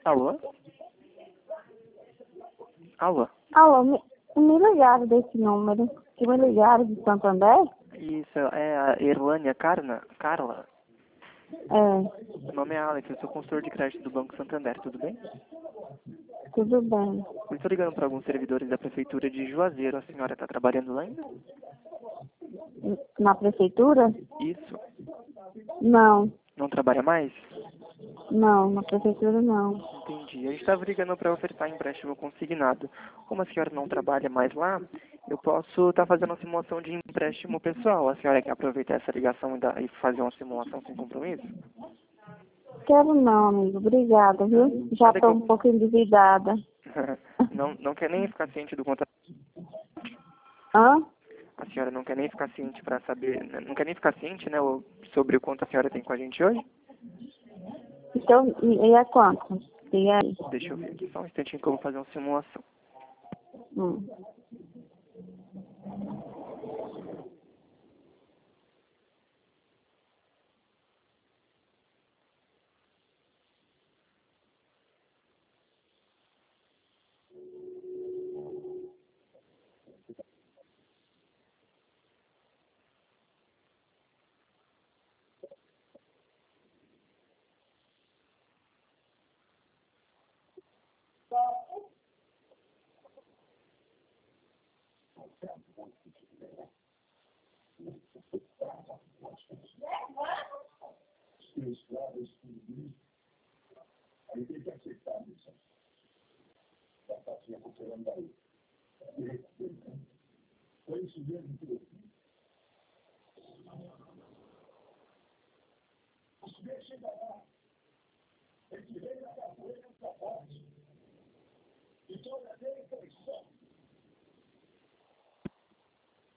Alô? Alô? Alô, me ligaram desse número. Que me ligaram de Santander? Isso, é a Erlânia Carla? É, Meu nome é Alex, eu sou consultor de crédito do Banco Santander, tudo bem? tudo bem. Eu estou ligando para alguns servidores da Prefeitura de Juazeiro. A senhora está trabalhando lá ainda? Na prefeitura? Isso. Não, Não trabalha mais? não, na prefeitura não. Entendi. A gente estava ligando para ofertar empréstimo consignado. Como a senhora não trabalha mais lá, eu posso estar fazendo uma simulação de empréstimo pessoal. A senhora quer aproveitar essa ligação e fazer uma simulação sem compromisso? Quero não, amigo. Obrigada, viu? Já Nada que estou eu... um pouco endividada. não quer nem ficar ciente do quanto... Hã? A senhora não quer nem ficar ciente para saber... Não quer nem ficar ciente, né, sobre o quanto a senhora tem com a gente hoje? Então, e é quanto? E aí? Deixa eu ver aqui, só um instantinho que eu vou fazer uma simulação. Hum. E toda vez que